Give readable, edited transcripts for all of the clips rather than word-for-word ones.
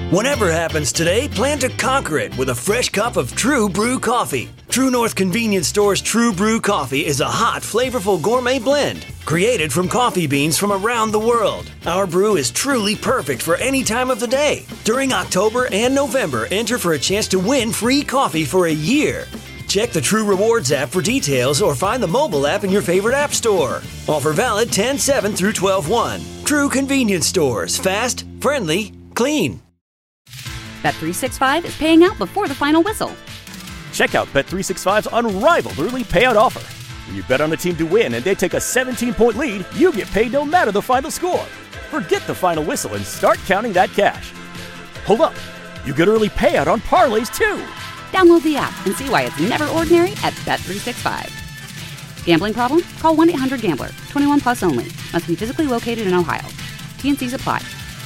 Whatever happens today, plan to conquer it with a fresh cup of True Brew coffee. True North Convenience Store's True Brew coffee is a hot, flavorful gourmet blend created from coffee beans from around the world. Our brew is truly perfect for any time of the day. During October and November, enter for a chance to win free coffee for a year. Check the True Rewards app for details or find the mobile app in your favorite app store. Offer valid 10/7 through 12/1. True Convenience Stores. Fast, friendly, clean. Bet365 is paying out before the final whistle. Check out Bet365's unrivaled early payout offer. When you bet on a team to win and they take a 17-point lead, you get paid no matter the final score. Forget the final whistle and start counting that cash. Hold up. You get early payout on parlays, too. Download the app and see why it's never ordinary at Bet365. Gambling problem? Call 1-800-GAMBLER. 21 plus only. Must be physically located in Ohio. T&Cs apply.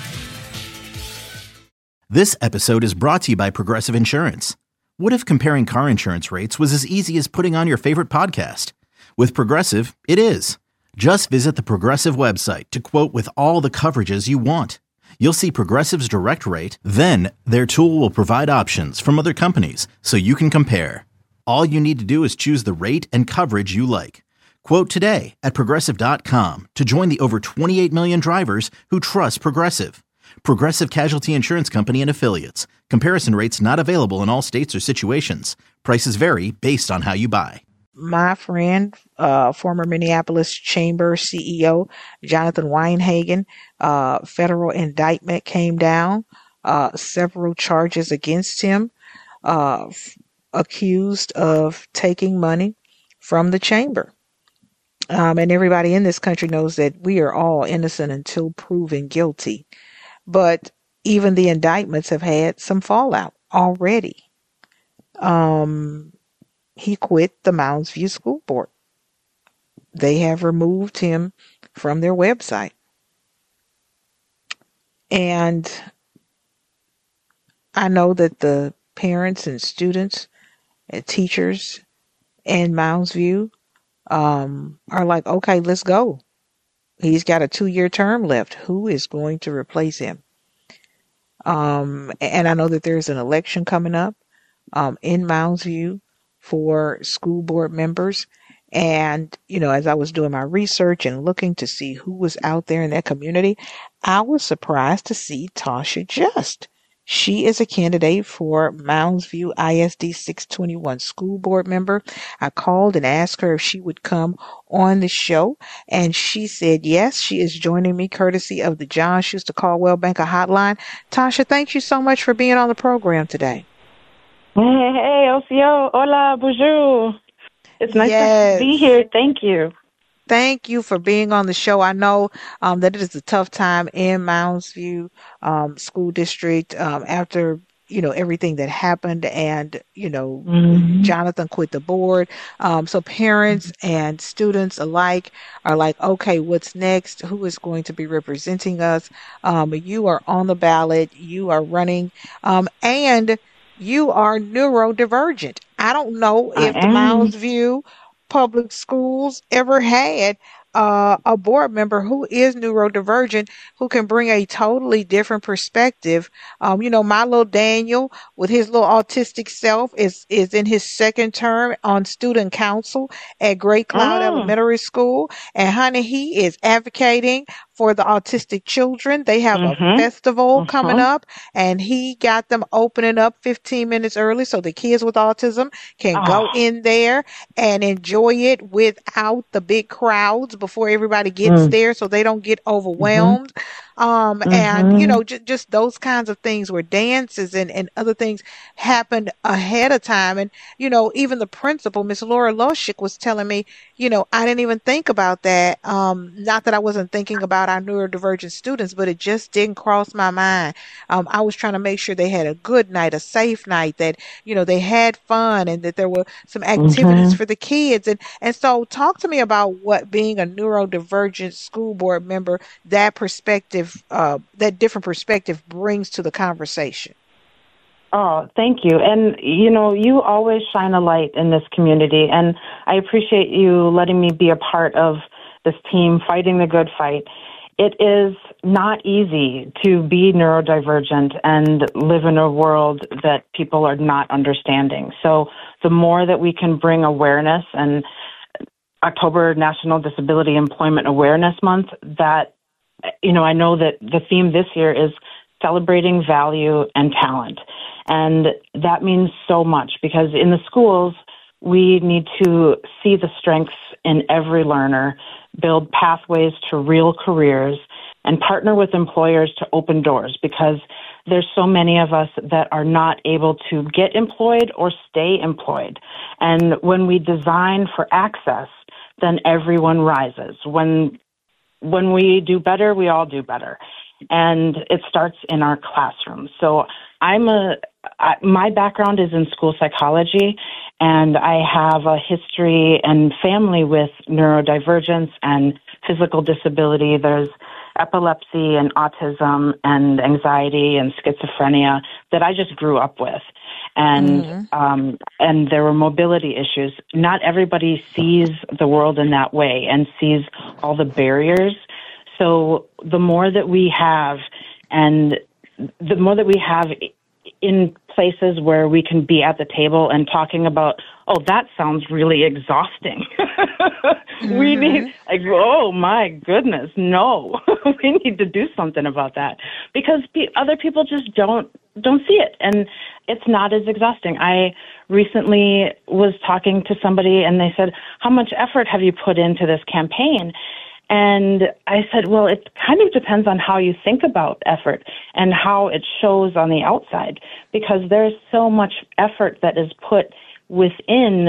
This episode is brought to you by Progressive Insurance. What if comparing car insurance rates was as easy as putting on your favorite podcast? With Progressive, it is. Just visit the Progressive website to quote with all the coverages you want. You'll see Progressive's direct rate, then their tool will provide options from other companies so you can compare. All you need to do is choose the rate and coverage you like. Quote today at Progressive.com to join the over 28 million drivers who trust Progressive. Progressive Casualty Insurance Company and Affiliates. Comparison rates not available in all states or situations. Prices vary based on how you buy. My friend, former Minneapolis Chamber CEO, Jonathan Weinhagen, federal indictment came down, several charges against him, accused of taking money from the chamber. And everybody in this country knows that we are all innocent until proven guilty. But even the indictments have had some fallout already. He quit the Mounds View School Board. They have removed him from their website. And I know that the parents and students and teachers in Mounds View are like, okay, let's go. He's got a 2-year term left. Who is going to replace him? And I know that there's an election coming up in Mounds View for school board members. And, you know, as I was doing my research and looking to see who was out there in that community, I was surprised to see Tasha Just. She is a candidate for Mounds View ISD 621 school board member. I called and asked her if she would come on the show, and she said yes. She is joining me courtesy of the John Schuster Caldwell Banker Hotline. Tasha, thank you so much for being on the program today. Hey, OCO. Hola, bonjour. It's nice to be here. Thank you. Thank you for being on the show. I know that it is a tough time in Mounds View School District after, you know, everything that happened and, you know, Jonathan quit the board. So parents and students alike are like, okay, what's next? Who is going to be representing us? You are on the ballot. You are running and you are neurodivergent. I don't know if the Mounds View Public Schools ever had a board member who is neurodivergent, who can bring a totally different perspective. You know, my little Daniel with his little autistic self is in his second term on student council at Great Cloud Elementary School. And honey, he is advocating for the autistic children. They have a festival coming up, and he got them opening up 15 minutes early so the kids with autism can go in there and enjoy it without the big crowds before everybody gets there so they don't get overwhelmed. And, you know, just those kinds of things where dances and other things happened ahead of time. And, you know, even the principal, Miss Laura Loshik, was telling me, you know, I didn't even think about that. Not that I wasn't thinking about our neurodivergent students, but it just didn't cross my mind. I was trying to make sure they had a good night, a safe night, that, you know, they had fun and that there were some activities for the kids. And so talk to me about what being a neurodivergent school board member, that perspective, that different perspective brings to the conversation. Oh, thank you. And, you know, you always shine a light in this community, and I appreciate you letting me be a part of this team fighting the good fight. it is not easy to be neurodivergent and live in a world that people are not understanding. So the more that we can bring awareness, and October National Disability Employment Awareness Month, that, I know that the theme this year is celebrating value and talent. And that means so much, because in the schools, we need to see the strengths in every learner, build pathways to real careers, and partner with employers to open doors, because there's so many of us that are not able to get employed or stay employed. And when we design for access, then everyone rises. When we do better, we all do better. And it starts in our classrooms. So my background is in school psychology, and I have a history and family with neurodivergence and physical disability. There's epilepsy and autism and anxiety and schizophrenia that I just grew up with. And and there were mobility issues. Not everybody sees the world in that way and sees all the barriers. So the more that we have, and the more that we have in places where we can be at the table and talking about, oh, that sounds really exhausting. We need, oh my goodness, no, we need to do something about that, because other people just don't see it, and it's not as exhausting. I recently was talking to somebody, and they said, how much effort have you put into this campaign? And I said, well, it kind of depends on how you think about effort and how it shows on the outside, because there's so much effort that is put within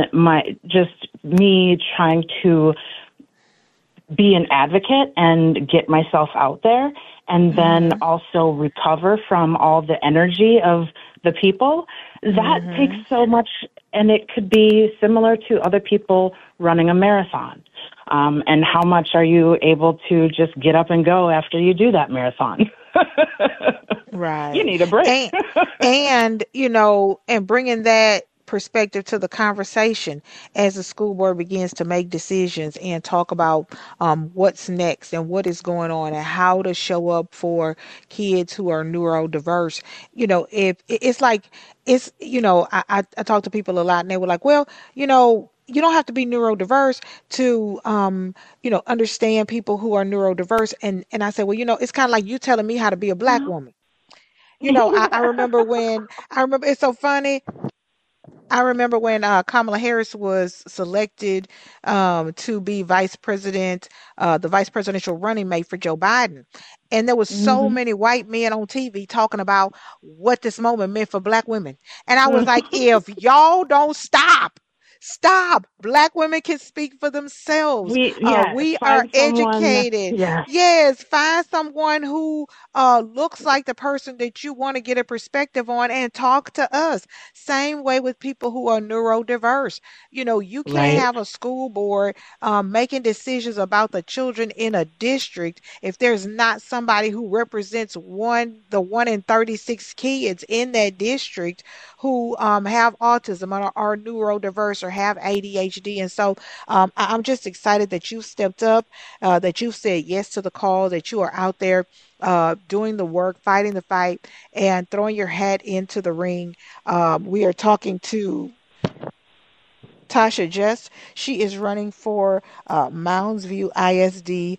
me trying to be an advocate and get myself out there, and then also recover from all the energy of the people. That takes so much, and it could be similar to other people running a marathon. And how much are you able to just get up and go after you do that marathon? Right. You need a break. and and bringing that perspective to the conversation as the school board begins to make decisions and talk about what's next and what is going on and how to show up for kids who are neurodiverse. If it's like, I talk to people a lot, and they were like, well, you don't have to be neurodiverse to, understand people who are neurodiverse. And I said, well, it's kind of like you telling me how to be a Black woman. I remember it's so funny. I remember when Kamala Harris was selected to be vice president, the vice presidential running mate for Joe Biden. And there was so many white men on TV talking about what this moment meant for Black women. And I was like, if y'all don't stop. Black women can speak for themselves. We are educated. Yes, find someone who looks like the person that you want to get a perspective on and talk to us. Same way with people who are neurodiverse. You can't have a school board making decisions about the children in a district if there's not somebody who represents the 1 in 36 kids in that district who have autism or are neurodiverse or have ADHD. And so I'm just excited that you stepped up, that you said yes to the call, that you are out there doing the work, fighting the fight, and throwing your hat into the ring. We are talking to Tasha Just. She is running for Mounds View ISD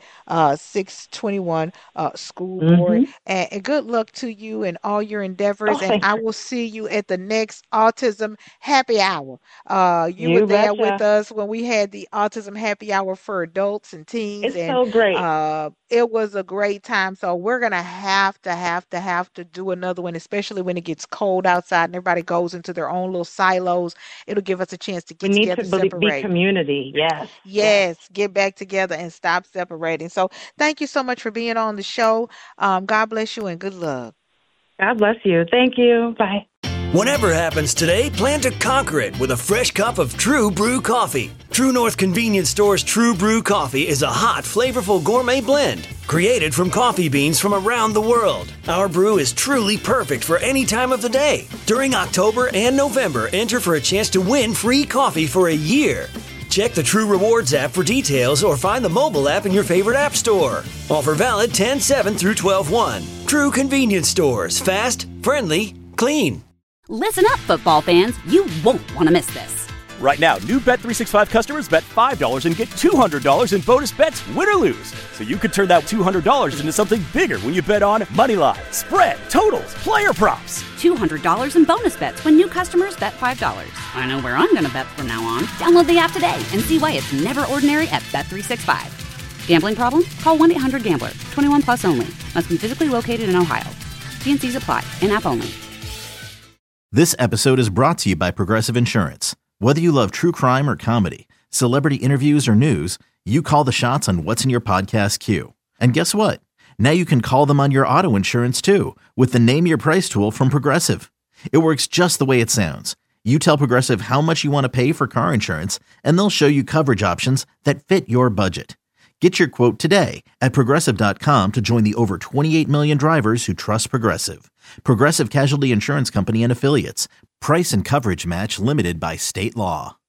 621 school board. And good luck to you in all your endeavors. And I will see you at the next Autism Happy Hour. You were there with us when we had the Autism Happy Hour for adults and teens. It's so great. It was a great time. So we're going to have to do another one, especially when it gets cold outside and everybody goes into their own little silos. It'll give us a chance to get together. To be community. Yes, get back together and stop separating. So thank you so much for being on the show. God bless you and good luck. God bless you. Thank you. Bye. Whatever happens today, plan to conquer it with a fresh cup of True Brew coffee. True North Convenience Store's True Brew coffee is a hot, flavorful gourmet blend created from coffee beans from around the world. Our brew is truly perfect for any time of the day. During October and November, enter for a chance to win free coffee for a year. Check the True Rewards app for details or find the mobile app in your favorite app store. Offer valid 10/7 through 12/1. True convenience stores. Fast, friendly, clean. Listen up, football fans. You won't want to miss this. Right now, new Bet365 customers bet $5 and get $200 in bonus bets, win or lose. So you could turn that $200 into something bigger when you bet on moneyline, spread, totals, player props. $200 in bonus bets when new customers bet $5. I know where I'm going to bet from now on. Download the app today and see why it's never ordinary at Bet365. Gambling problem? Call 1-800-GAMBLER. 21 plus only. Must be physically located in Ohio. T&Cs apply. In-app only. This episode is brought to you by Progressive Insurance. Whether you love true crime or comedy, celebrity interviews or news, you call the shots on what's in your podcast queue. And guess what? Now you can call them on your auto insurance too with the Name Your Price tool from Progressive. It works just the way it sounds. You tell Progressive how much you want to pay for car insurance, and they'll show you coverage options that fit your budget. Get your quote today at Progressive.com to join the over 28 million drivers who trust Progressive. Progressive Casualty Insurance Company and Affiliates. Price and coverage match limited by state law.